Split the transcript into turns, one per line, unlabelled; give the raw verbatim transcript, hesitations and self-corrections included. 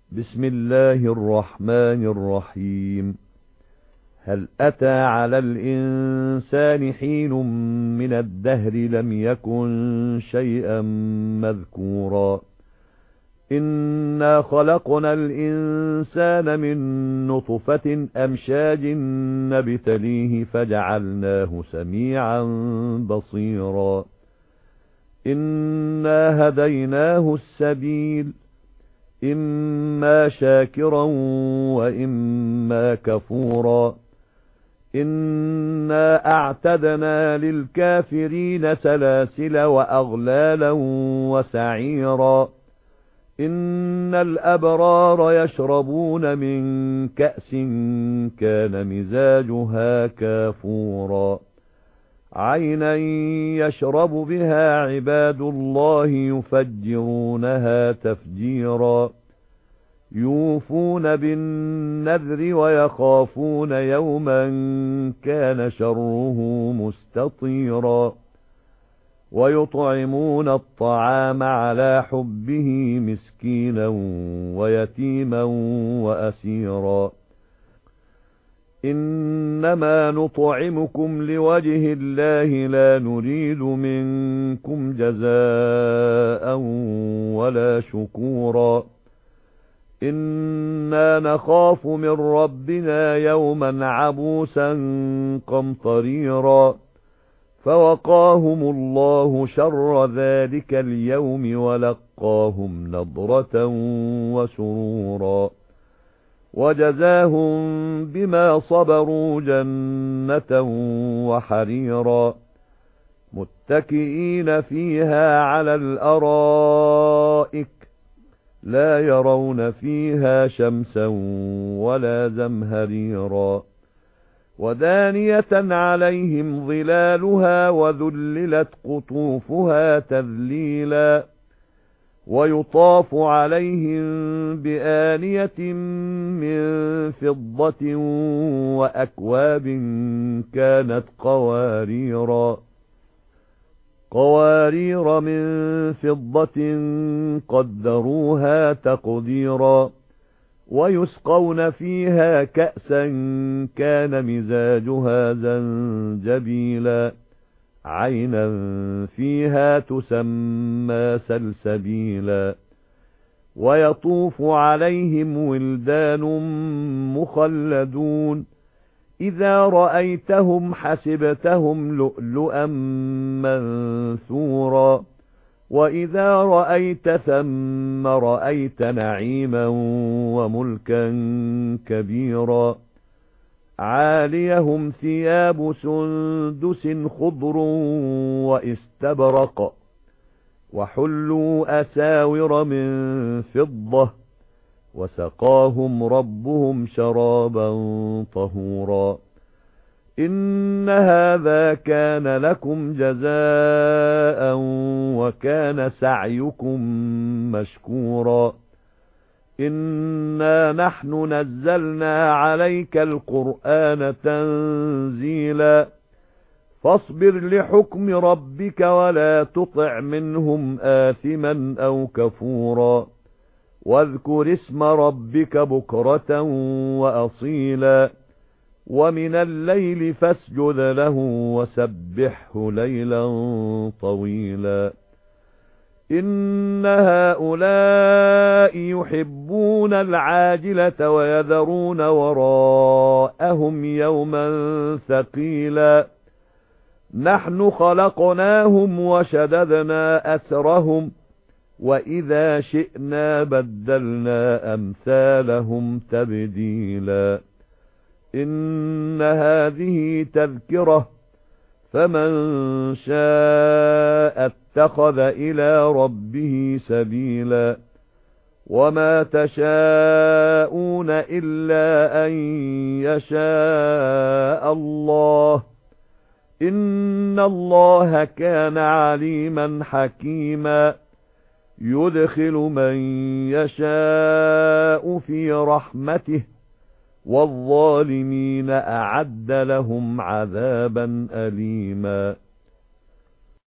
بسم الله الرحمن الرحيم. هل أتى على الإنسان حين من الدهر لم يكن شيئا مذكورا إنا خلقنا الإنسان من نطفة أمشاج نبتليه فجعلناه سميعا بصيرا إنا هديناه السبيل إما شاكرا وإما كفورا إنا أعتدنا للكافرين سلاسل وأغلالا وسعيرا إن الأبرار يشربون من كأس كان مزاجها كافورا عينا يشرب بها عباد الله يفجرونها تفجيرا يوفون بالنذر ويخافون يوما كان شره مستطيرا ويطعمون الطعام على حبه مسكينا ويتيما وأسيرا إنما نطعمكم لوجه الله لا نريد منكم جزاء ولا شكورا إنا نخاف من ربنا يوما عبوسا قمطريرا فوقاهم الله شر ذلك اليوم ولقاهم نضرة وسرورا وجزاهم بما صبروا جنة وحريرا متكئين فيها على الأرائك لا يرون فيها شمسا ولا زمهريرا ودانية عليهم ظلالها وذللت قطوفها تذليلا ويطاف عليهم بآنية من فضة وأكواب كانت قواريرا قوارير من فضة قدروها تقديرا ويسقون فيها كأسا كان مزاجها زنجبيلا عينا فيها تسمى سلسبيلا ويطوف عليهم ولدان مخلدون إذا رأيتهم حسبتهم لؤلؤا منثورا وإذا رأيت ثم رأيت نعيما وملكا كبيرا عاليهم ثياب سندس خضر واستبرق وحلوا أساور من فضة وسقاهم ربهم شرابا طهورا إن هذا كان لكم جزاء وكان سعيكم مشكورا إنا نحن نزلنا عليك القرآن تنزيلا فاصبر لحكم ربك ولا تطع منهم آثما أو كفورا واذكر اسم ربك بكرة وأصيلا ومن الليل فاسجد له وسبحه ليلا طويلا إن هؤلاء يحبون العاجلة ويذرون وراءهم يوما ثقيلا نحن خلقناهم وشددنا أسرهم وإذا شئنا بدلنا أمثالهم تبديلا إن هذه تذكرة فمن شاء اتخذ إلى ربه سبيلا وما تشاءون إلا أن يشاء الله إن الله كان عليما حكيما يدخل من يشاء في رحمته والظالمين أعد لهم عذابا أليما